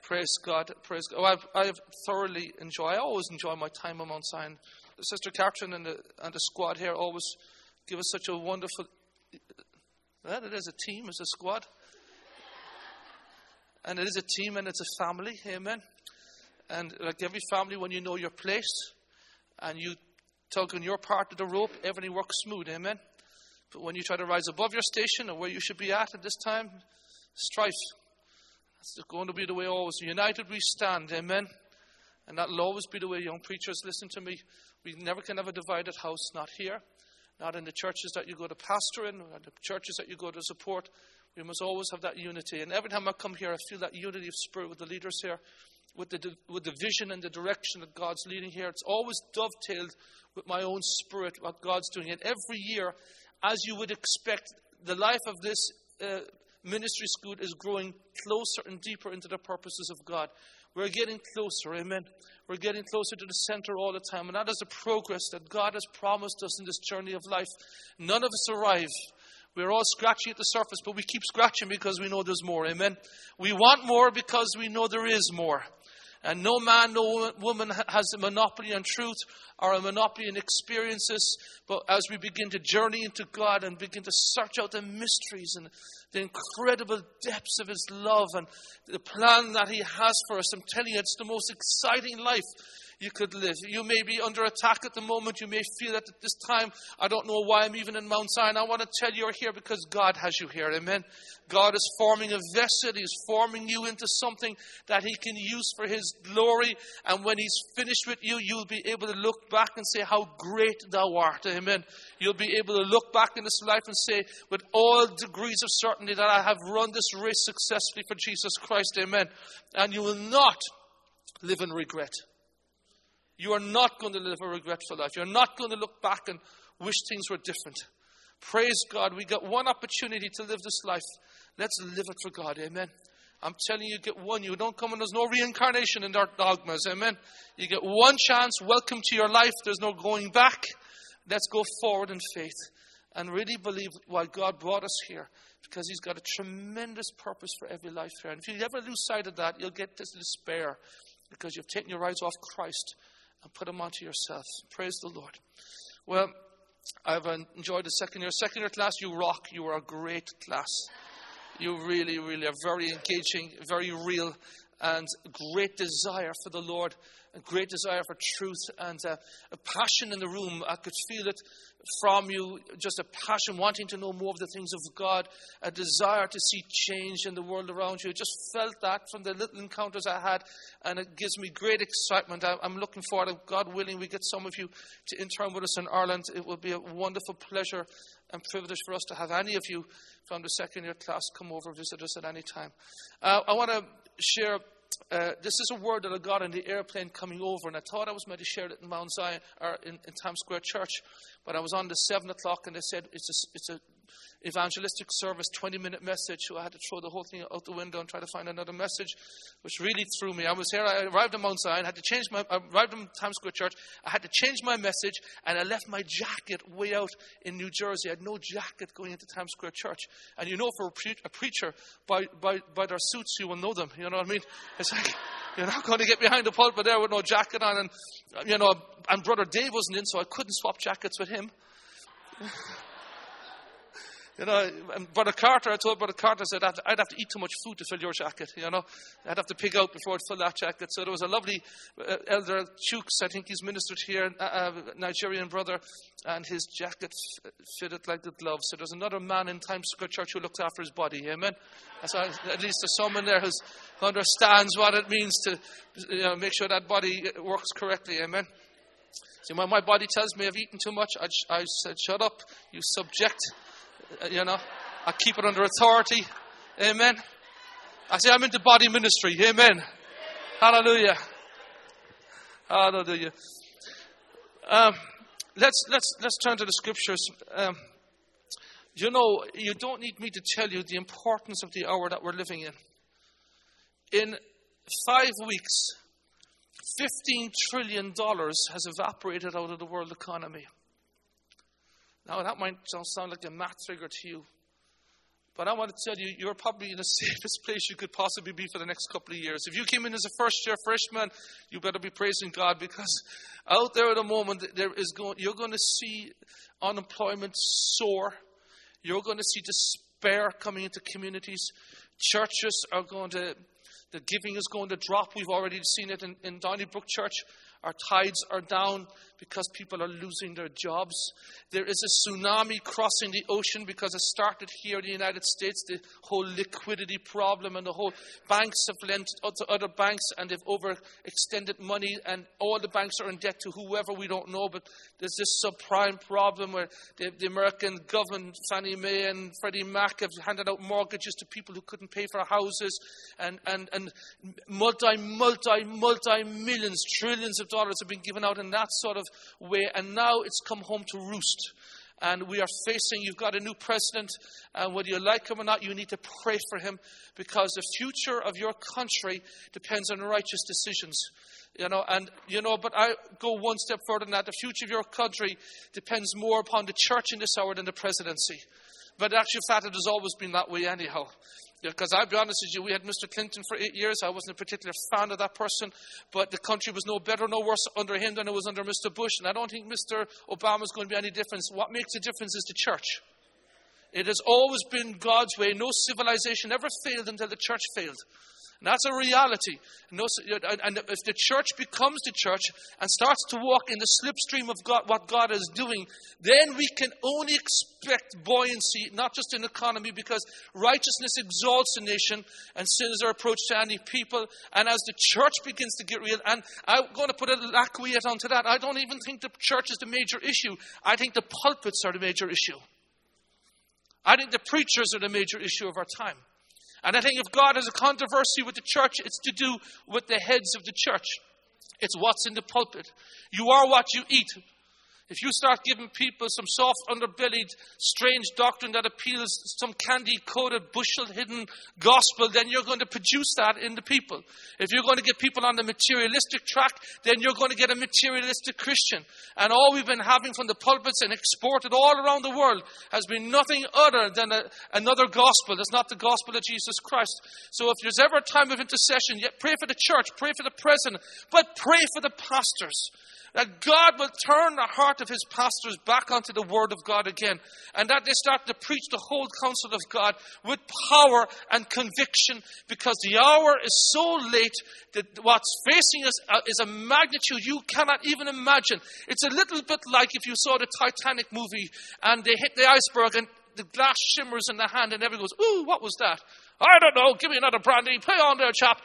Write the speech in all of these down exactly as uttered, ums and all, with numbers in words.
Praise God. Praise God. Oh, I've, I've thoroughly enjoyed, I always enjoy my time on Mount Zion. Sister Catherine and the, and the squad here always give us such a wonderful, well, it is a team, it's a squad. And it is a team and it's a family, amen. And like every family, when you know your place and you tug on your part of the rope, everything works smooth, amen. But when you try to rise above your station or where you should be at at this time, strife. That's going to be the way always. United we stand, amen. And that will always be the way. Young preachers, listen to me. We never can have a divided house, not here, not in the churches that you go to pastor in, or the churches that you go to support. We must always have that unity. And every time I come here, I feel that unity of spirit with the leaders here, with the with the vision and the direction that God's leading here. It's always dovetailed with my own spirit, what God's doing. And every year, as you would expect, the life of this uh, ministry school is growing closer and deeper into the purposes of God. We're getting closer, amen. We're getting closer to the center all the time. And that is the progress that God has promised us in this journey of life. None of us arrive. We're all scratching at the surface, but we keep scratching because we know there's more, amen. We want more because we know there is more. And no man, no woman has a monopoly on truth or a monopoly on experiences. But as we begin to journey into God and begin to search out the mysteries and the incredible depths of His love and the plan that He has for us, I'm telling you, it's the most exciting life you could live. You may be under attack at the moment. You may feel that at this time, I don't know why I'm even in Mount Zion. I want to tell you you're here because God has you here. Amen. God is forming a vessel. He's forming you into something that He can use for His glory. And when He's finished with you, you'll be able to look back and say, how great thou art. Amen. You'll be able to look back in this life and say, with all degrees of certainty, that I have run this race successfully for Jesus Christ. Amen. And you will not live in regret. You are not going to live a regretful life. You're not going to look back and wish things were different. Praise God. We got one opportunity to live this life. Let's live it for God. Amen. I'm telling you, you get one. You don't come and there's no reincarnation in our dogmas. Amen. You get one chance. Welcome to your life. There's no going back. Let's go forward in faith and really believe why God brought us here, because He's got a tremendous purpose for every life here. And if you ever lose sight of that, you'll get this despair because you've taken your eyes off Christ and put them onto yourself. Praise the Lord. Well, I've enjoyed the second year. Second year class, you rock. You are a great class. You really, really are very engaging, very real, and great desire for the Lord, a great desire for truth, and uh, a passion in the room. I could feel it from you, just a passion, wanting to know more of the things of God, a desire to see change in the world around you. I just felt that from the little encounters I had, and it gives me great excitement. I, I'm looking forward, God willing, we get some of you to intern with us in Ireland. It will be a wonderful pleasure and privilege for us to have any of you from the second year class come over and visit us at any time. Uh, I want to share, uh, this is a word that I got in the airplane coming over, and I thought I was meant to share it in Mount Zion, or in, in Times Square Church, but I was on the seven o'clock and they said it's a, it's a evangelistic service, twenty minute message, so I had to throw the whole thing out the window and try to find another message, which really threw me. I was here, I arrived in Mount Zion, had to change my, I arrived in Times Square Church, I had to change my message, and I left my jacket way out in New Jersey. I had no jacket going into Times Square Church. And you know, for a, pre- a preacher, by, by, by their suits, you will know them, you know what I mean? It's like, you're not going to get behind the pulpit there with no jacket on, and, you know, and Brother Dave wasn't in, so I couldn't swap jackets with him. You know, and Brother Carter, I told Brother Carter, I said, I'd, I'd have to eat too much food to fill your jacket, you know. I'd have to pig out before I'd fill that jacket. So there was a lovely uh, Elder Chooks, I think he's ministered here, a uh, Nigerian brother, and his jacket f- fitted like a glove. So there's another man in Times Square Church who looks after his body, amen. So at least there's someone there who understands what it means to, you know, make sure that body works correctly, amen. See, when my body tells me I've eaten too much, I, I said, shut up, you subject. You know, I keep it under authority. Amen. I say I'm into body ministry. Amen. Hallelujah. Hallelujah. Um, let's let's let's turn to the scriptures. Um, you know, you don't need me to tell you the importance of the hour that we're living in. In five weeks, fifteen trillion dollars has evaporated out of the world economy. Now, that might sound like a math figure to you, But I want to tell you, you're probably in the safest place you could possibly be for the next couple of years. If you came in as a first-year freshman, you better be praising God, because out there at the moment, there is going, you're going to see unemployment soar. You're going to see despair coming into communities. Churches are going to, the giving is going to drop. We've already seen it in, in Donnybrook Church. Our tithes are down because people are losing their jobs. There is a tsunami crossing the ocean because it started here in the United States, the whole liquidity problem, and the whole banks have lent to other banks and they've overextended money, and all the banks are in debt to whoever, we don't know. But there's this subprime problem where the, the American government, Fannie Mae and Freddie Mac, have handed out mortgages to people who couldn't pay for houses, and, and, and multi, multi, multi millions, trillions of dollars have been given out in that sort of way, and now it's come home to roost. And we are facing, you've got a new president, and whether you like him or not, you need to pray for him, because the future of your country depends on righteous decisions. You know, and, you know, but I go one step further than that. The future of your country depends more upon the church in this hour than the presidency. But in actual fact, it has always been that way anyhow. Because I'll be honest with you, we had Mister Clinton for eight years. I wasn't a particular fan of that person, but the country was no better, no worse under him than it was under Mister Bush. And I don't think Mister Obama is going to be any difference. What makes a difference is the church. It has always been God's way. No civilization ever failed until the church failed. And that's a reality. No, and if the church becomes the church and starts to walk in the slipstream of God, what God is doing, then we can only expect buoyancy, not just in the economy, because righteousness exalts a nation and sin is a reproach to any people. And as the church begins to get real, and I'm going to put a laqueate onto that, I don't even think the church is the major issue. I think the pulpits are the major issue. I think the preachers are the major issue of our time. And I think if God has a controversy with the church, it's to do with the heads of the church. It's what's in the pulpit. You are what you eat. If you start giving people some soft, underbellied, strange doctrine that appeals to some candy-coated, bushel-hidden gospel, then you're going to produce that in the people. If you're going to get people on the materialistic track, then you're going to get a materialistic Christian. And all we've been having from the pulpits and exported all around the world has been nothing other than a, another gospel. It's not the gospel of Jesus Christ. So if there's ever a time of intercession, yet pray for the church, pray for the president, but pray for the pastors. That God will turn the heart of his pastors back onto the word of God again. And that they start to preach the whole counsel of God with power and conviction. Because the hour is so late that what's facing us is a magnitude you cannot even imagine. It's a little bit like if you saw the Titanic movie and they hit the iceberg and the glass shimmers in the hand and everyone goes, ooh, what was that? I don't know, give me another brandy, play on there, chap.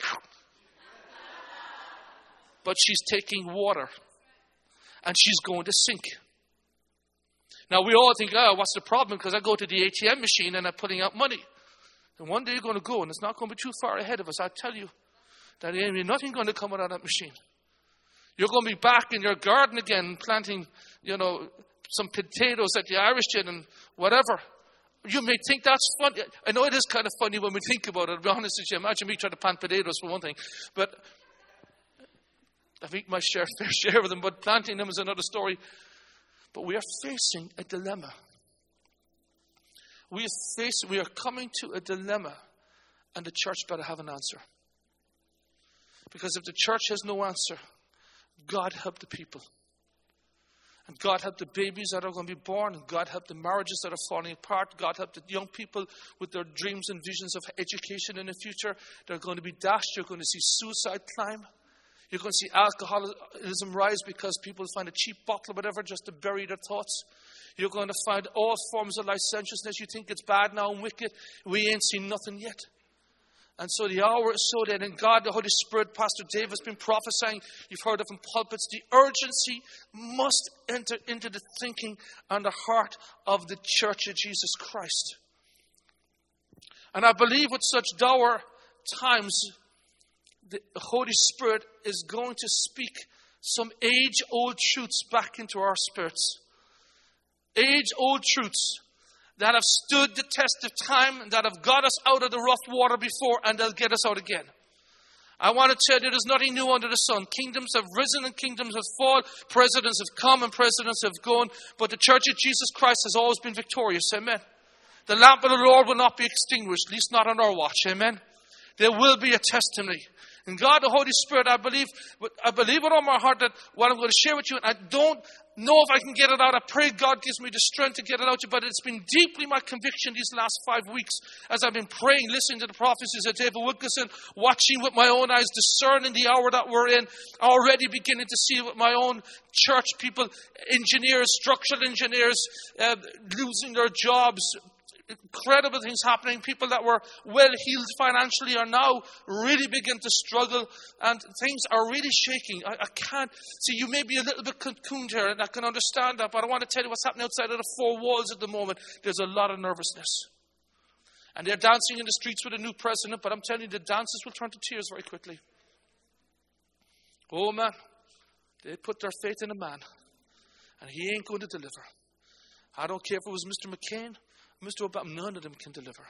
But she's taking water. And she's going to sink. Now, we all think, oh, what's the problem? Because I go to the A T M machine and I'm putting out money. And one day you're going to go, and it's not going to be too far ahead of us. I tell you that there ain't nothing going to come out of that machine. You're going to be back in your garden again, planting, you know, some potatoes that the Irish did and whatever. You may think that's funny. I know it is kind of funny when we think about it. I'll be honest with you. Imagine me trying to plant potatoes for one thing. But I've eaten my share, fair share of them, but planting them is another story. But we are facing a dilemma. We are, facing, we are coming to a dilemma, and the church better have an answer. Because if the church has no answer, God help the people. And God help the babies that are going to be born. And God help the marriages that are falling apart. God help the young people with their dreams and visions of education in the future. They're going to be dashed. You're going to see suicide climb. You're going to see alcoholism rise because people find a cheap bottle or whatever just to bury their thoughts. You're going to find all forms of licentiousness. You think it's bad now and wicked. We ain't seen nothing yet. And so the hour is so dead. And God, the Holy Spirit, Pastor Dave has been prophesying. You've heard it from pulpits. The urgency must enter into the thinking and the heart of the church of Jesus Christ. And I believe with such dour times, the Holy Spirit is going to speak some age-old truths back into our spirits. Age-old truths that have stood the test of time, that have got us out of the rough water before, and they'll get us out again. I want to tell you there's nothing new under the sun. Kingdoms have risen and kingdoms have fallen. Presidents have come and presidents have gone. But the Church of Jesus Christ has always been victorious. Amen. The lamp of the Lord will not be extinguished, at least not on our watch. Amen. There will be a testimony. And God, the Holy Spirit, I believe, I believe it on my heart that what I'm going to share with you, and I don't know if I can get it out. I pray God gives me the strength to get it out to you, but it's been deeply my conviction these last five weeks as I've been praying, listening to the prophecies of David Wilkerson, watching with my own eyes, discerning the hour that we're in, already beginning to see with my own church people, engineers, structural engineers, uh, losing their jobs. Incredible things happening. People that were well-heeled financially are now really begin to struggle, and things are really shaking. I, I can't see. You may be a little bit cocooned here, and I can understand that, but I want to tell you what's happening outside of the four walls at the moment. There's a lot of nervousness. And they're dancing in the streets with a new president, but I'm telling you, the dances will turn to tears very quickly. Oh, man. They put their faith in a man, and he ain't going to deliver. I don't care if it was Mister McCain, Mister Obama, none of them can deliver.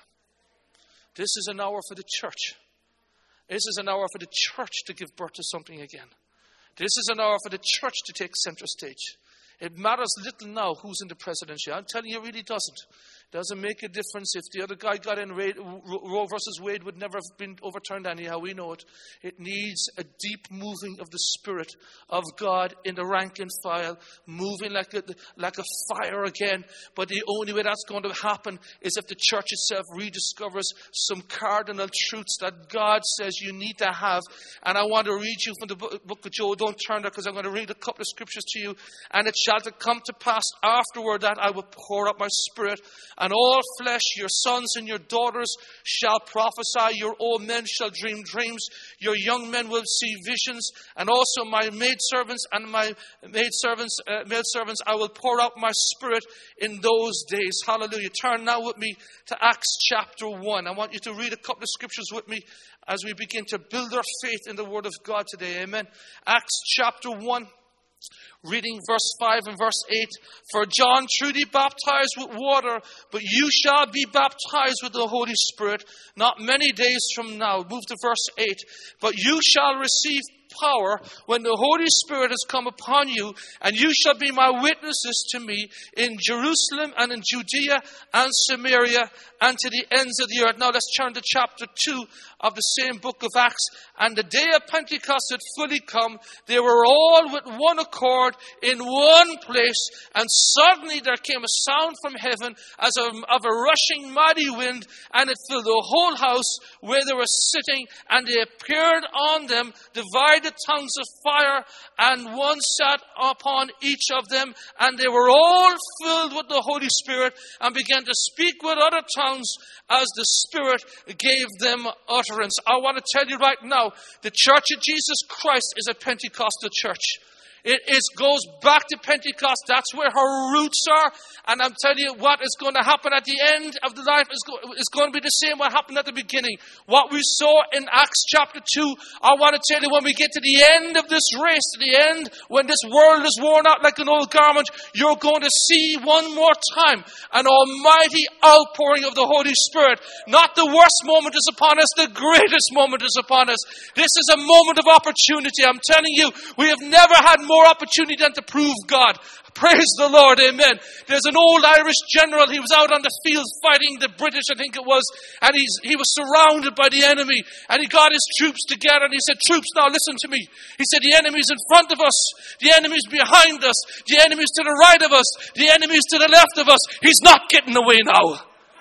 This is an hour for the church. This is an hour for the church to give birth to something again. This is an hour for the church to take center stage. It matters little now who's in the presidency. I'm telling you, it really doesn't. It doesn't make a difference if the other guy got in. Roe versus Wade would never have been overturned anyhow. We know it. It needs a deep moving of the Spirit of God in the rank and file, moving like a, like a fire again. But the only way that's going to happen is if the church itself rediscovers some cardinal truths that God says you need to have. And I want to read you from the book of Joel. Don't turn there, because I'm going to read a couple of scriptures to you. And it shall come to pass afterward that I will pour out my Spirit, and all flesh, your sons and your daughters shall prophesy, your old men shall dream dreams, your young men will see visions, and also my maidservants and my maidservants, uh, maidservants, I will pour out my Spirit in those days. Hallelujah. Turn now with me to Acts chapter one. I want you to read a couple of scriptures with me as we begin to build our faith in the Word of God today. Amen. Acts chapter one. Reading verse five and verse eight. For John truly baptized with water, but you shall be baptized with the Holy Spirit not many days from now. Move to verse eight. But you shall receive power when the Holy Spirit has come upon you, and you shall be my witnesses to me in Jerusalem and in Judea and Samaria and to the ends of the earth. Now let's turn to chapter two of the same book of Acts. And the day of Pentecost had fully come. They were all with one accord in one place, and suddenly there came a sound from heaven as of, of a rushing mighty wind, and it filled the whole house where they were sitting, and they appeared on them divided tongues of fire, and one sat upon each of them, and they were all filled with the Holy Spirit, and began to speak with other tongues as the Spirit gave them utterance. I want to tell you right now, the Church of Jesus Christ is a Pentecostal church. It is, goes back to Pentecost. That's where her roots are. And I'm telling you, what is going to happen at the end of the life is, go, is going to be the same what happened at the beginning. What we saw in Acts chapter two, I want to tell you, when we get to the end of this race, to the end, when this world is worn out like an old garment, you're going to see one more time an almighty outpouring of the Holy Spirit. Not the worst moment is upon us, the greatest moment is upon us. This is a moment of opportunity. I'm telling you, we have never had more more opportunity than to prove God. Praise the Lord, amen. There's an old Irish general, he was out on the field fighting the British, I think it was, and he's, he was surrounded by the enemy, and he got his troops together, and he said, troops, now listen to me. He said, the enemy's in front of us, the enemy's behind us, the enemy's to the right of us, the enemy's to the left of us. He's not getting away now.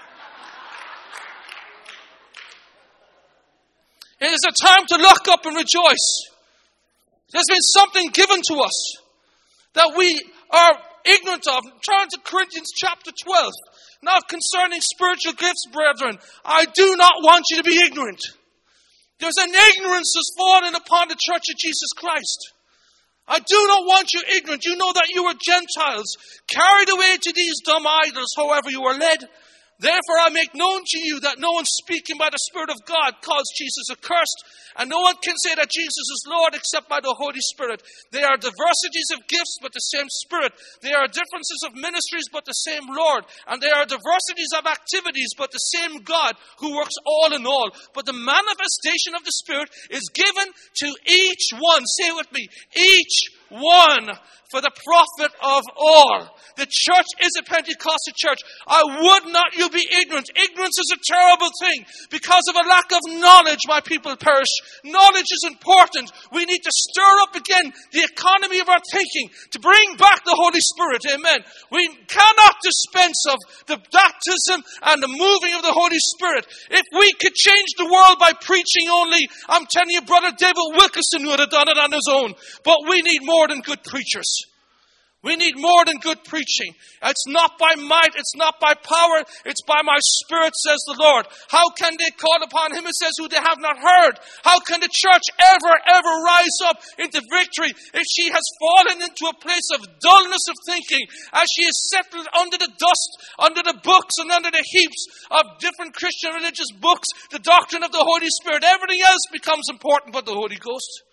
It is a time to look up and rejoice. There's been something given to us that we are ignorant of. Turn to Corinthians chapter twelve. Now concerning spiritual gifts, brethren, I do not want you to be ignorant. There's an ignorance that's fallen upon the Church of Jesus Christ. I do not want you ignorant. You know that you are Gentiles, carried away to these dumb idols, however you are led. Therefore I make known to you that no one speaking by the Spirit of God calls Jesus accursed, and no one can say that Jesus is Lord except by the Holy Spirit. There are diversities of gifts, but the same Spirit. There are differences of ministries, but the same Lord. And there are diversities of activities, but the same God who works all in all. But the manifestation of the Spirit is given to each one. Say it with me. Each one for the profit of all. The church is a Pentecostal church. I would not you be ignorant. Ignorance is a terrible thing. Because of a lack of knowledge, my people perish. Knowledge is important. We need to stir up again the economy of our thinking to bring back the Holy Spirit. Amen. We cannot dispense of the baptism and the moving of the Holy Spirit. If we could change the world by preaching only, I'm telling you, Brother David Wilkerson would have done it on his own. But we need more than good preachers. We need more than good preaching. It's not by might, it's not by power, it's by my Spirit, says the Lord. How can they call upon Him, it says, who they have not heard? How can the church ever, ever rise up into victory if she has fallen into a place of dullness of thinking, as she is settled under the dust, under the books and under the heaps of different Christian religious books, the doctrine of the Holy Spirit? Everything else becomes important but the Holy Ghost.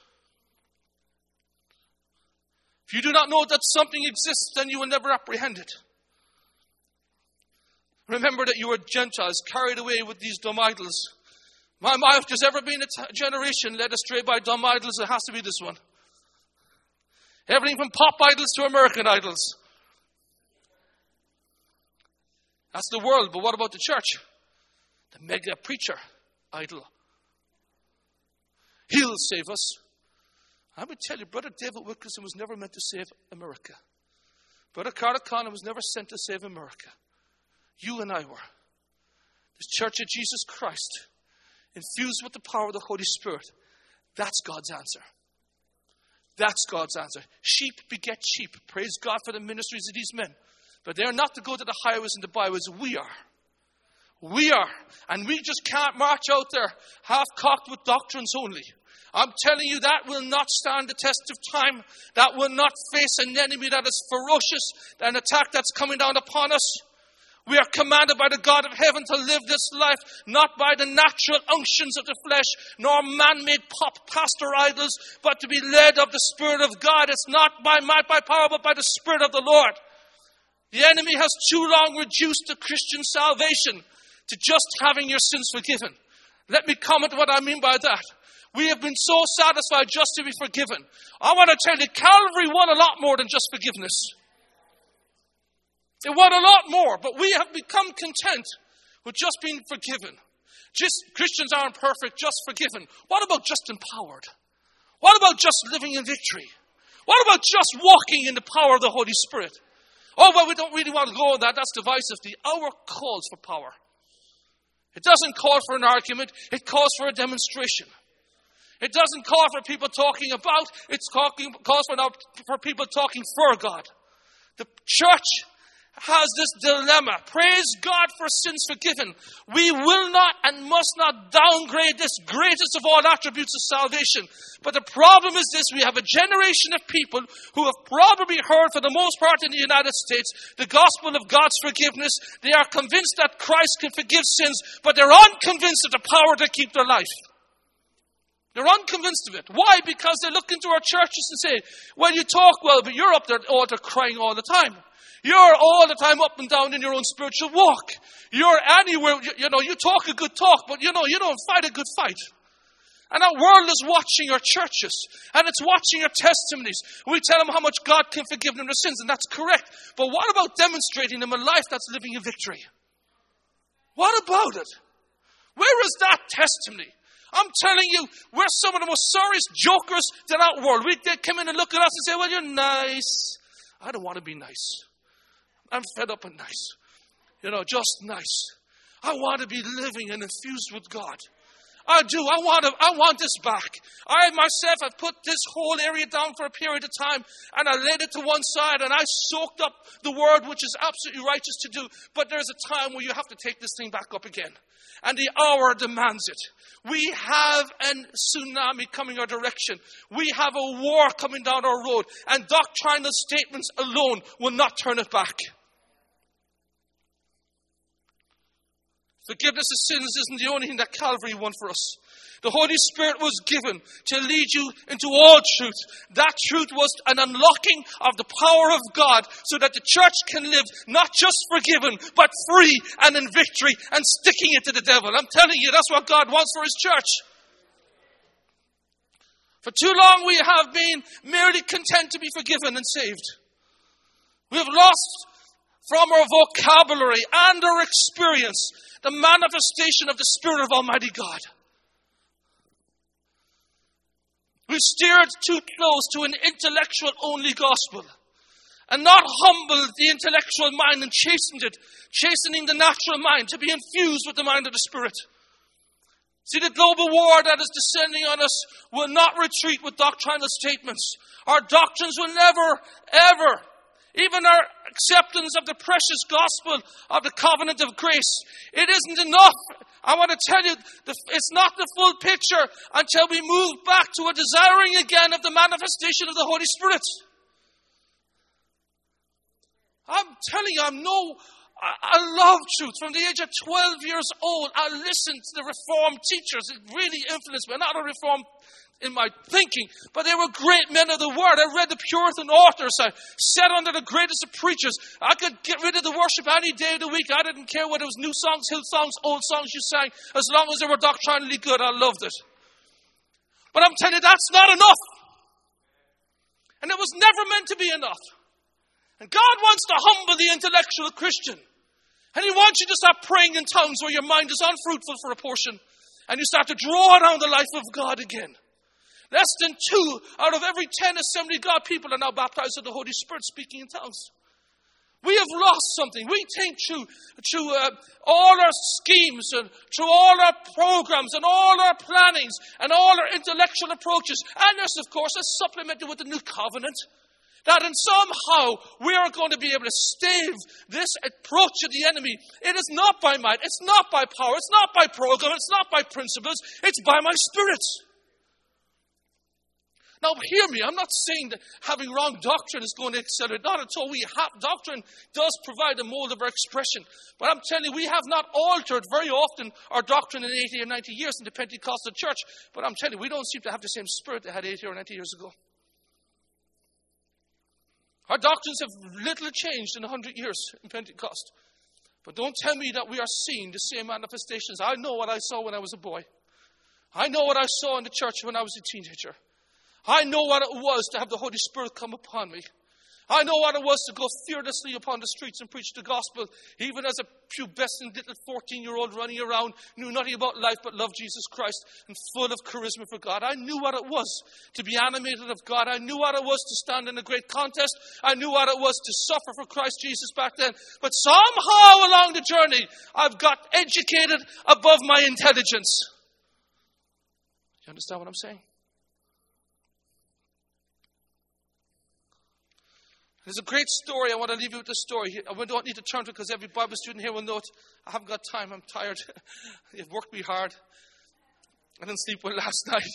If you do not know that something exists, then you will never apprehend it. Remember that you are Gentiles, carried away with these dumb idols. My, my, if there's ever been a t- generation led astray by dumb idols, it has to be this one. Everything from pop idols to American idols. That's the world, but what about the church? The mega preacher idol. He'll save us. I would tell you, Brother David Wilkerson was never meant to save America. Brother Carter Connor was never sent to save America. You and I were. The Church of Jesus Christ, infused with the power of the Holy Spirit. That's God's answer. That's God's answer. Sheep beget sheep. Praise God for the ministries of these men. But they're not to go to the highways and the byways. We are. We are. And we just can't march out there half-cocked with doctrines only. I'm telling you, that will not stand the test of time. That will not face an enemy that is ferocious, an attack that's coming down upon us. We are commanded by the God of heaven to live this life, not by the natural unctions of the flesh, nor man-made pop pastor idols, but to be led of the Spirit of God. It's not by might, by power, but by the Spirit of the Lord. The enemy has too long reduced the Christian salvation to just having your sins forgiven. Let me comment what I mean by that. We have been so satisfied just to be forgiven. I want to tell you, Calvary won a lot more than just forgiveness. It won a lot more, but we have become content with just being forgiven. Just Christians aren't perfect, just forgiven. What about just empowered? What about just living in victory? What about just walking in the power of the Holy Spirit? Oh, well, we don't really want to go on that. That's divisive. The hour calls for power. It doesn't call for an argument. It calls for a demonstration. It doesn't call for people talking about. It calls for, for people talking for God. The church has this dilemma. Praise God for sins forgiven. We will not and must not downgrade this greatest of all attributes of salvation. But the problem is this. We have a generation of people who have probably heard, for the most part in the United States, the gospel of God's forgiveness. They are convinced that Christ can forgive sins, but they're unconvinced of the power to keep their life. They're unconvinced of it. Why? Because they look into our churches and say, well, you talk well, but you're up there at the altar crying all the time. You're all the time up and down in your own spiritual walk. You're anywhere, you, you know, you talk a good talk, but you know, you don't fight a good fight. And our world is watching our churches, and it's watching our testimonies. We tell them how much God can forgive them their sins, and that's correct. But what about demonstrating them a life that's living in victory? What about it? Where is that testimony? I'm telling you, we're some of the most sorriest jokers in that world. We they come in and look at us and say, well, you're nice. I don't want to be nice. I'm fed up and nice. You know, just nice. I want to be living and infused with God. I do. I want to, I want this back. I myself have put this whole area down for a period of time, and I laid it to one side, and I soaked up the word, which is absolutely righteous to do. But there's a time where you have to take this thing back up again. And the hour demands it. We have a tsunami coming our direction. We have a war coming down our road. And doctrinal statements alone will not turn it back. Forgiveness of sins isn't the only thing that Calvary won for us. The Holy Spirit was given to lead you into all truth. That truth was an unlocking of the power of God so that the church can live not just forgiven, but free and in victory and sticking it to the devil. I'm telling you, that's what God wants for His church. For too long we have been merely content to be forgiven and saved. We have lost from our vocabulary and our experience the manifestation of the Spirit of Almighty God. We've steered too close to an intellectual-only gospel and not humbled the intellectual mind and chastened it, chastening the natural mind to be infused with the mind of the Spirit. See, the global war that is descending on us will not retreat with doctrinal statements. Our doctrines will never, ever, even our acceptance of the precious gospel of the covenant of grace, it isn't enough. I want to tell you, it's not the full picture until we move back to a desiring again of the manifestation of the Holy Spirit. I'm telling you, I'm no... I love truth. From the age of twelve years old, I listened to the Reformed teachers. It really influenced me. Not a Reformed in my thinking, but they were great men of the Word. I read the Puritan authors. I sat under the greatest of preachers. I could get rid of the worship any day of the week. I didn't care whether it was new songs, hill songs, old songs you sang. As long as they were doctrinally good, I loved it. But I'm telling you, that's not enough. And it was never meant to be enough. And God wants to humble the intellectual Christian. And He wants you to stop praying in tongues where your mind is unfruitful for a portion. And you start to draw down the life of God again. Less than two out of every ten Assembly of God people are now baptized with the Holy Spirit speaking in tongues. We have lost something. We think through, through uh, all our schemes and through all our programs and all our plannings and all our intellectual approaches. And this, of course, is supplemented with the new covenant. That in somehow we are going to be able to stave this approach of the enemy. It is not by might, it's not by power, it's not by program, it's not by principles, it's by my Spirit. Now hear me, I'm not saying that having wrong doctrine is going to accelerate. Not at all. We have, doctrine does provide a mold of our expression. But I'm telling you, we have not altered very often our doctrine in eighty or ninety years in the Pentecostal church. But I'm telling you, we don't seem to have the same spirit they had eighty or ninety years ago. Our doctrines have little changed in one hundred years in Pentecost. But don't tell me that we are seeing the same manifestations. I know what I saw when I was a boy. I know what I saw in the church when I was a teenager. I know what it was to have the Holy Spirit come upon me. I know what it was to go fearlessly upon the streets and preach the gospel, even as a pubescent little fourteen-year-old running around, knew nothing about life but loved Jesus Christ and full of charisma for God. I knew what it was to be animated of God. I knew what it was to stand in a great contest. I knew what it was to suffer for Christ Jesus back then. But somehow along the journey, I've got educated above my intelligence. You understand what I'm saying? There's a great story. I want to leave you with this story. I don't need to turn to it because every Bible student here will know it. I haven't got time. I'm tired. You've worked me hard. I didn't sleep well last night.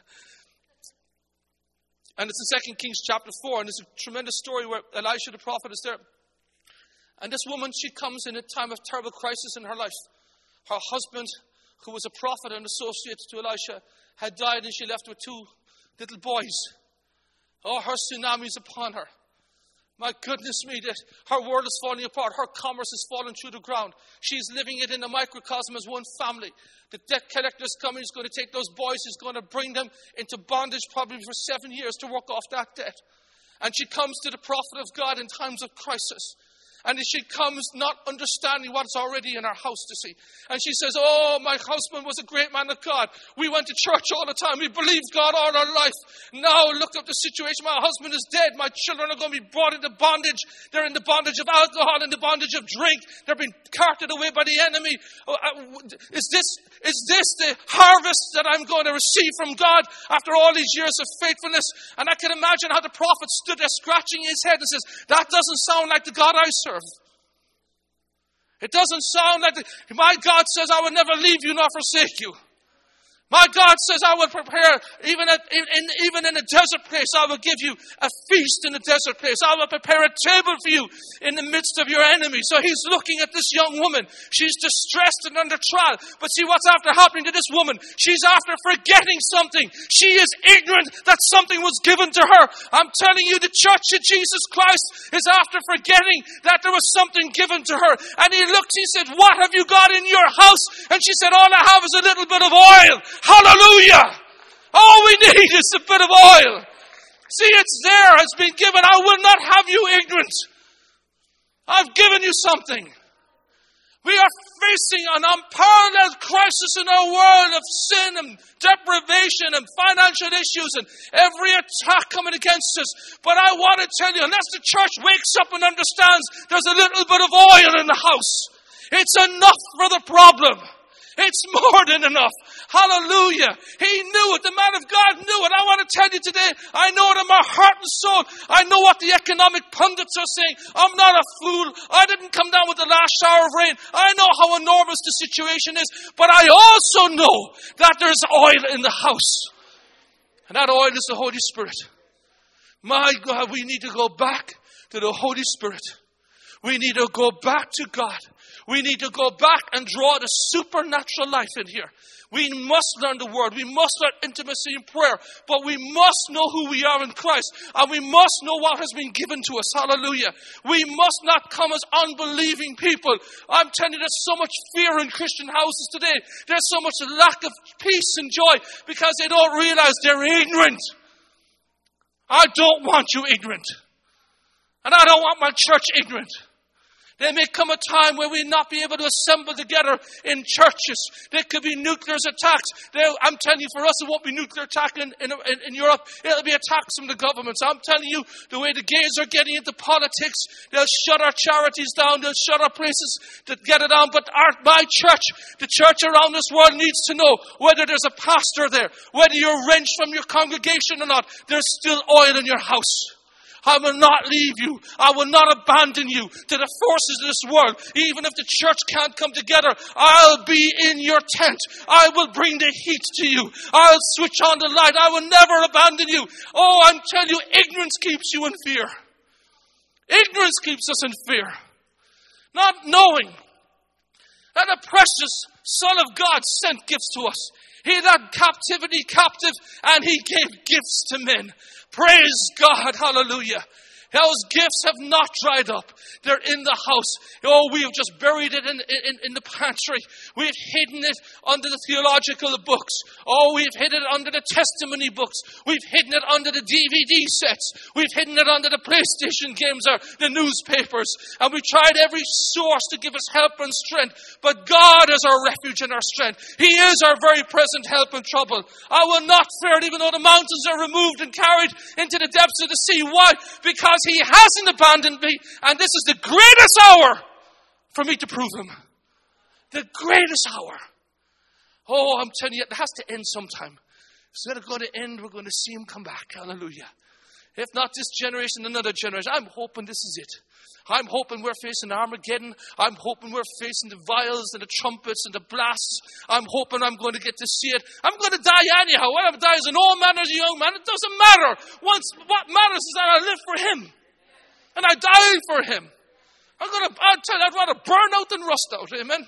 And it's in Second Kings chapter four. And it's a tremendous story where Elisha the prophet is there. And this woman, she comes in a time of terrible crisis in her life. Her husband, who was a prophet and associate to Elisha, had died and she left with two little boys. Oh, her tsunami is upon her. My goodness me, that her world is falling apart. Her commerce is falling through the ground. She's living it in a microcosm as one family. The debt collector is coming. He's going to take those boys. He's going to bring them into bondage probably for seven years to work off that debt. And she comes to the prophet of God in times of crisis. And she comes not understanding what's already in our house to see. And she says, oh, my husband was a great man of God. We went to church all the time. We believed God all our life. Now look at the situation. My husband is dead. My children are going to be brought into bondage. They're in the bondage of alcohol and the bondage of drink. They're being carted away by the enemy. Is this, is this the harvest that I'm going to receive from God after all these years of faithfulness? And I can imagine how the prophet stood there scratching his head and says, that doesn't sound like the God I serve. It doesn't sound like the, my God says I will never leave you nor forsake you. My God says I will prepare, even, at, in, in, even in a desert place, I will give you a feast in a desert place. I will prepare a table for you in the midst of your enemy. So he's looking at this young woman. She's distressed and under trial. But see what's after happening to this woman? She's after forgetting something. She is ignorant that something was given to her. I'm telling you, the church of Jesus Christ is after forgetting that there was something given to her. And he looked, he said, what have you got in your house? And she said, all I have is a little bit of oil. Hallelujah! All we need is a bit of oil. See, it's there. It's been given. I will not have you ignorant. I've given you something. We are facing an unparalleled crisis in our world of sin and deprivation and financial issues and every attack coming against us. But I want to tell you, unless the church wakes up and understands there's a little bit of oil in the house, it's enough for the problem. It's more than enough. Hallelujah. He knew it. The man of God knew it. I want to tell you today, I know it in my heart and soul. I know what the economic pundits are saying. I'm not a fool. I didn't come down with the last shower of rain. I know how enormous the situation is. But I also know that there's oil in the house. And that oil is the Holy Spirit. My God, we need to go back to the Holy Spirit. We need to go back to God. We need to go back and draw the supernatural life in here. We must learn the Word. We must learn intimacy in prayer. But we must know who we are in Christ. And we must know what has been given to us. Hallelujah. We must not come as unbelieving people. I'm telling you, there's so much fear in Christian houses today. There's so much lack of peace and joy because they don't realize they're ignorant. I don't want you ignorant. And I don't want my church ignorant. There may come a time where we'll not be able to assemble together in churches. There could be nuclear attacks. There, I'm telling you, for us, it won't be nuclear attack in, in, in Europe. It'll be attacks from the governments. I'm telling you, the way the gays are getting into politics, they'll shut our charities down. They'll shut our places to get it on. But our, my church, the church around this world needs to know whether there's a pastor there, whether you're wrenched from your congregation or not, there's still oil in your house. I will not leave you. I will not abandon you to the forces of this world. Even if the church can't come together, I'll be in your tent. I will bring the heat to you. I'll switch on the light. I will never abandon you. Oh, I'm telling you, ignorance keeps you in fear. Ignorance keeps us in fear. Not knowing that the precious Son of God sent gifts to us. He led captivity captive, and he gave gifts to men. Praise God. Hallelujah. Those gifts have not dried up. They're in the house. Oh, we have just buried it in, in, in the pantry. We've hidden it under the theological books. Oh, we've hidden it under the testimony books. We've hidden it under the D V D sets. We've hidden it under the PlayStation games or the newspapers. And we tried every source to give us help and strength. But God is our refuge and our strength. He is our very present help in trouble. I will not fear it, even though the mountains are removed and carried into the depths of the sea. Why? Because He hasn't abandoned me, and this is the greatest hour for me to prove Him. The greatest hour. Oh, I'm telling you, it has to end sometime. It's not going to end. We're going to see Him come back. Hallelujah. If not this generation, another generation. I'm hoping this is it. I'm hoping we're facing Armageddon. I'm hoping we're facing the vials and the trumpets and the blasts. I'm hoping I'm going to get to see it. I'm going to die anyhow. Whether I die as an old man or as a young man, it doesn't matter. Once, what matters is that I live for Him. And I die for Him. I'm going to, I'll tell you, I'd rather burn out than rust out. Amen.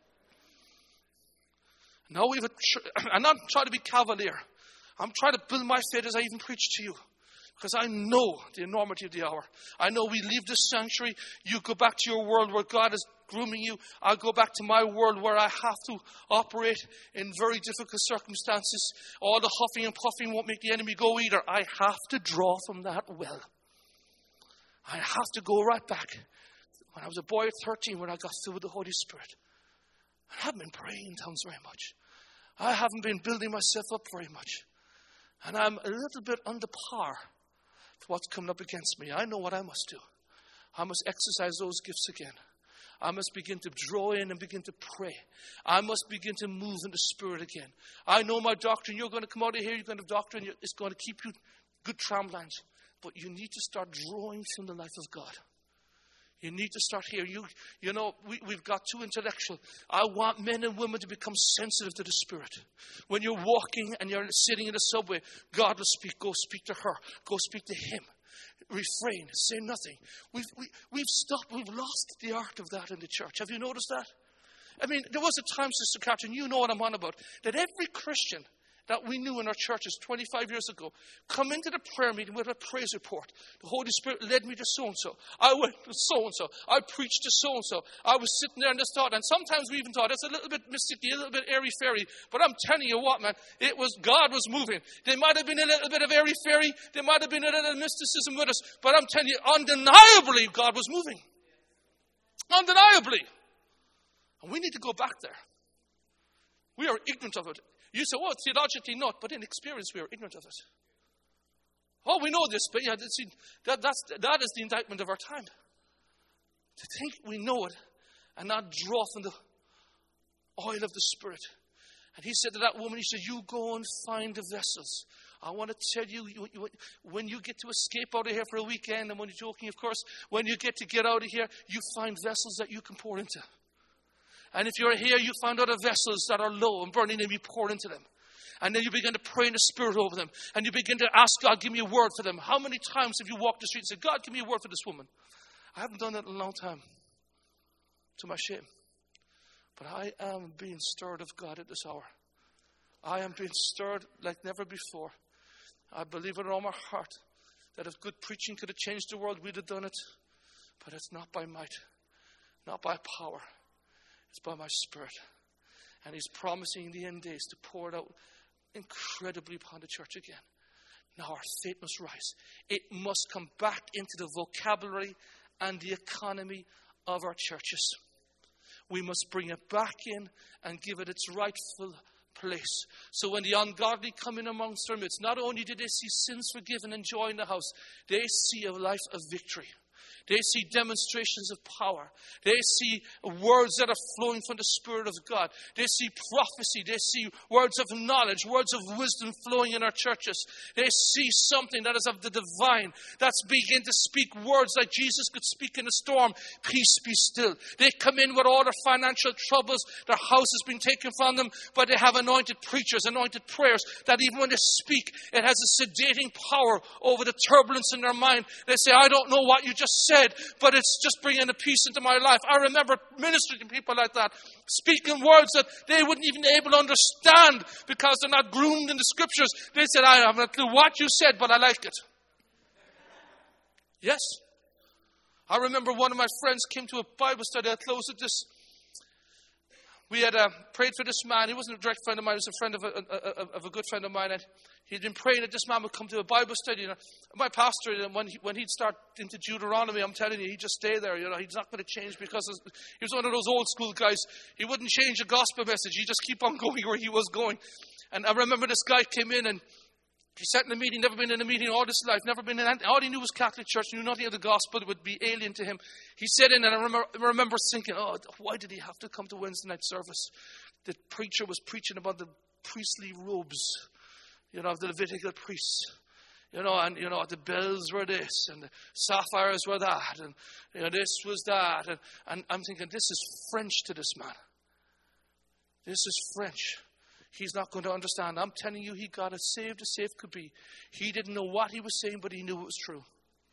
No, we've, I'm not trying to be cavalier. I'm trying to build my faith as I even preach to you. Because I know the enormity of the hour. I know we leave this sanctuary. You go back to your world where God is grooming you. I'll go back to my world where I have to operate in very difficult circumstances. All the huffing and puffing won't make the enemy go either. I have to draw from that well. I have to go right back. When I was a boy at thirteen, when I got filled with the Holy Spirit. I haven't been praying in tongues very much. I haven't been building myself up very much. And I'm a little bit under par to what's coming up against me. I know what I must do. I must exercise those gifts again. I must begin to draw in and begin to pray. I must begin to move in the Spirit again. I know my doctrine. You're going to come out of here. You're going to have doctrine. It's going to keep you good tramlines. But you need to start drawing from the life of God. You need to start here. You, you know, we, we've got too intellectual. I want men and women to become sensitive to the Spirit. When you're walking and you're sitting in the subway, God will speak. Go speak to her. Go speak to him. Refrain. Say nothing. We've, we, we've stopped. We've lost the art of that in the church. Have you noticed that? I mean, there was a time, Sister Catherine, you know what I'm on about, that every Christian that we knew in our churches twenty-five years ago come into the prayer meeting with a praise report. The Holy Spirit led me to so-and-so. I went to so-and-so. I preached to so-and-so. I was sitting there and just thought, and sometimes we even thought, it's a little bit mysticky, a little bit airy-fairy, but I'm telling you what, man, it was, God was moving. There might have been a little bit of airy-fairy, there might have been a little mysticism with us, but I'm telling you, undeniably, God was moving. Undeniably. And we need to go back there. We are ignorant of it. You say, well, theologically not, but in experience we are ignorant of it. Oh, we know this, but yeah, that, that's, that is the indictment of our time. To think we know it and not draw from the oil of the Spirit. And he said to that woman, he said, you go and find the vessels. I want to tell you, you, you, when you get to escape out of here for a weekend, I'm only joking, of course, when you get to get out of here, you find vessels that you can pour into. And if you're here, you find other vessels that are low and burning, and you pour into them. And then you begin to pray in the Spirit over them. And you begin to ask God, give me a word for them. How many times have you walked the street and said, God, give me a word for this woman? I haven't done that in a long time, to my shame. But I am being stirred of God at this hour. I am being stirred like never before. I believe with all my heart that if good preaching could have changed the world, we'd have done it. But it's not by might, not by power. It's by my Spirit. And he's promising in the end days to pour it out incredibly upon the church again. Now our faith must rise. It must come back into the vocabulary and the economy of our churches. We must bring it back in and give it its rightful place. So when the ungodly come in amongst our midst, not only do they see sins forgiven and joy in the house, they see a life of victory. They see demonstrations of power. They see words that are flowing from the Spirit of God. They see prophecy. They see words of knowledge, words of wisdom flowing in our churches. They see something that is of the divine, that's begin to speak words like Jesus could speak in a storm. Peace, be still. They come in with all their financial troubles. Their house has been taken from them, but they have anointed preachers, anointed prayers, that even when they speak, it has a sedating power over the turbulence in their mind. They say, I don't know what you just said. Said, but it's just bringing a peace into my life. I remember ministering to people like that, speaking words that they wouldn't even be able to understand because they're not groomed in the scriptures. They said, I have no clue what you said, but I like it. Yes. I remember one of my friends came to a Bible study. I closed at this. We had uh, prayed for this man. He wasn't a direct friend of mine. He was a friend of a, a, of a good friend of mine. And he'd been praying that this man would come to a Bible study. And my pastor, when, he, when he'd start into Deuteronomy, I'm telling you, he'd just stay there. You know, he's not going to change because he was one of those old school guys. He wouldn't change the gospel message. He'd just keep on going where he was going. And I remember this guy came in and he sat in a meeting, never been in a meeting all his life, never been in anything. All he knew was Catholic Church, knew nothing of the gospel. It would be alien to him. He sat in and I remember, I remember thinking, oh, why did he have to come to Wednesday night service? The preacher was preaching about the priestly robes, you know, of the Levitical priests. You know, and, you know, the bells were this, and the sapphires were that, and, you know, this was that. And, and I'm thinking, this is French to this man. This is French. He's not going to understand. I'm telling you, he got as saved as safe could be. He didn't know what he was saying, but he knew it was true.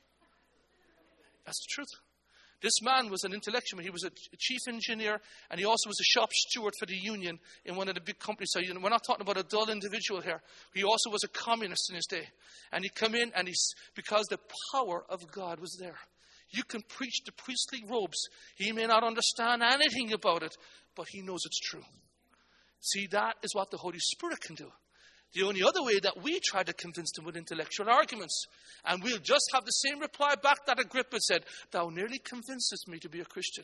That's the truth. This man was an intellectual. He was a chief engineer, and he also was a shop steward for the union in one of the big companies. So, you know, we're not talking about a dull individual here. He also was a communist in his day. And he come in, and he's because the power of God was there. You can preach the priestly robes. He may not understand anything about it, but he knows it's true. See, that is what the Holy Spirit can do. The only other way that we try to convince them with intellectual arguments. And we'll just have the same reply back that Agrippa said, thou nearly convincest me to be a Christian.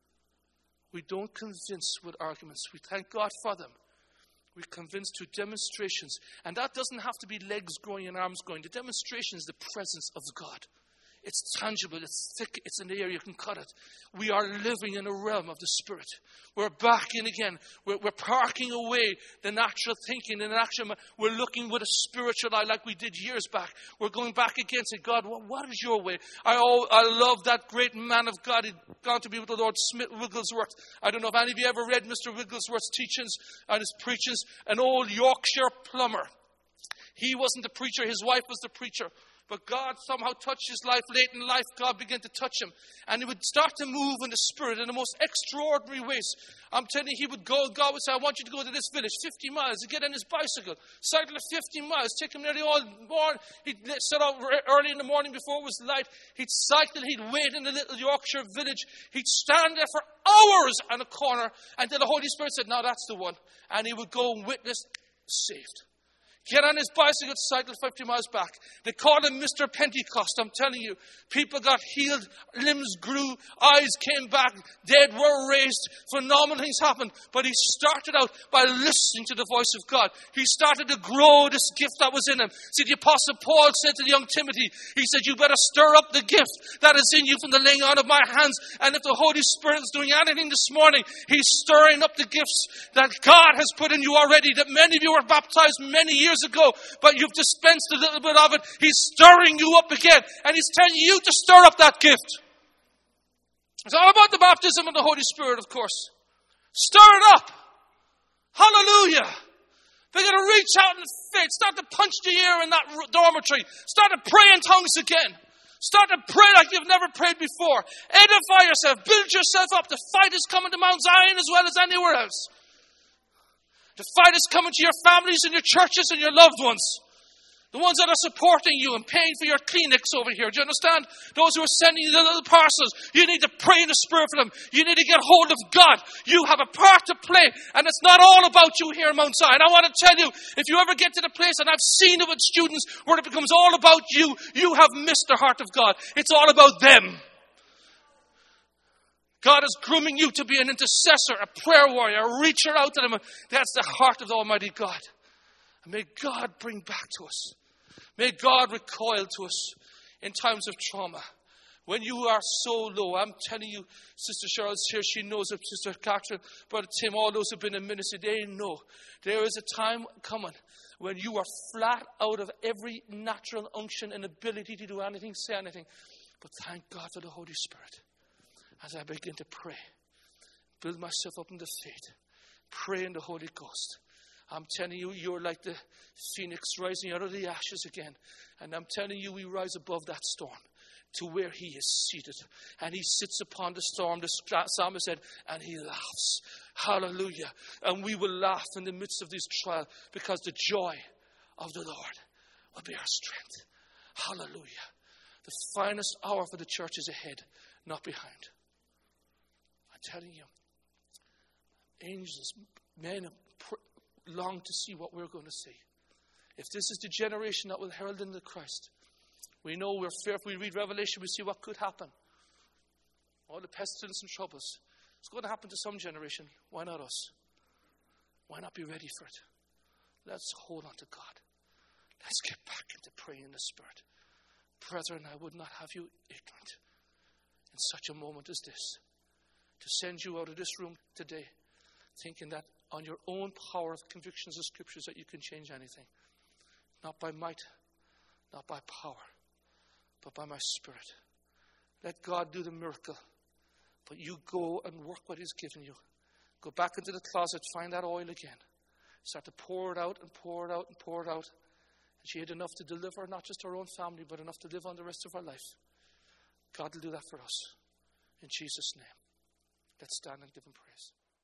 We don't convince with arguments. We thank God for them. We convince through demonstrations. And that doesn't have to be legs growing and arms growing. The demonstration is the presence of God. It's tangible, it's thick, it's in the air, you can cut it. We are living in a realm of the Spirit. We're back in again. We're, we're parking away the natural thinking and natural. We're looking with a spiritual eye like we did years back. We're going back again and saying, God, what, what is your way? I, oh, I love that great man of God. He'd gone to be with the Lord, Smith Wigglesworth. I don't know if any of you ever read Mister Wigglesworth's teachings and his preachings. An old Yorkshire plumber. He wasn't the preacher, his wife was the preacher. But God somehow touched his life. Late in life, God began to touch him. And he would start to move in the Spirit in the most extraordinary ways. I'm telling you, he would go, God would say, I want you to go to this village, fifty miles. He'd get on his bicycle, cycle fifty miles, take him nearly all morning. He'd set out early in the morning before it was light. He'd cycle, he'd wait in the little Yorkshire village. He'd stand there for hours on a corner until the Holy Spirit said, now that's the one. And he would go and witness, saved. Get on his bicycle, cycle fifty miles back. They called him Mister Pentecost. I'm telling you, people got healed, limbs grew, eyes came back, dead were raised, phenomenal things happened. But he started out by listening to the voice of God. He started to grow this gift that was in him. See, the Apostle Paul said to the young Timothy, he said, you better stir up the gift that is in you from the laying on of my hands. And if the Holy Spirit is doing anything this morning, he's stirring up the gifts that God has put in you already, that many of you were baptized many years ago, but you've dispensed a little bit of it. He's stirring you up again, and he's telling you to stir up that gift. It's all about the baptism of the Holy Spirit, of course. Stir it up. Hallelujah. They're going to reach out in faith. Start to punch the air in that dormitory. Start to pray in tongues again. Start to pray like you've never prayed before. Edify yourself. Build yourself up. The fight is coming to Mount Zion as well as anywhere else. The fight is coming to your families and your churches and your loved ones. The ones that are supporting you and paying for your clinics over here. Do you understand? Those who are sending you the little parcels. You need to pray in the Spirit for them. You need to get hold of God. You have a part to play. And it's not all about you here in Mount Zion. I want to tell you, if you ever get to the place, and I've seen it with students, where it becomes all about you, you have missed the heart of God. It's all about them. God is grooming you to be an intercessor, a prayer warrior, a reacher out to them. That's the heart of the Almighty God. And may God bring back to us. May God recoil to us in times of trauma. When you are so low, I'm telling you, Sister Cheryl's here, she knows it, Sister Catherine, Brother Tim, all those who have been in ministry, they know. There is a time coming when you are flat out of every natural unction and ability to do anything, say anything. But thank God for the Holy Spirit. As I begin to pray, build myself up in the faith, pray in the Holy Ghost. I'm telling you, you're like the phoenix rising out of the ashes again. And I'm telling you, we rise above that storm to where he is seated. And he sits upon the storm, the psalmist said, and he laughs. Hallelujah. And we will laugh in the midst of this trial because the joy of the Lord will be our strength. Hallelujah. The finest hour for the church is ahead, not behind. I'm telling you, angels, men long to see what we're going to see. If this is the generation that will herald in the Christ, we know we're fearful. We read Revelation, we see what could happen. All the pestilence and troubles. It's going to happen to some generation. Why not us? Why not be ready for it? Let's hold on to God. Let's get back into praying in the Spirit. Brethren, I would not have you ignorant in such a moment as this, to send you out of this room today thinking that on your own power of convictions of scriptures that you can change anything. Not by might, not by power, but by my Spirit. Let God do the miracle, but you go and work what he's given you. Go back into the closet, find that oil again. Start to pour it out and pour it out and pour it out. And she had enough to deliver not just her own family, but enough to live on the rest of her life. God will do that for us. In Jesus' name. Let's stand and give him praise.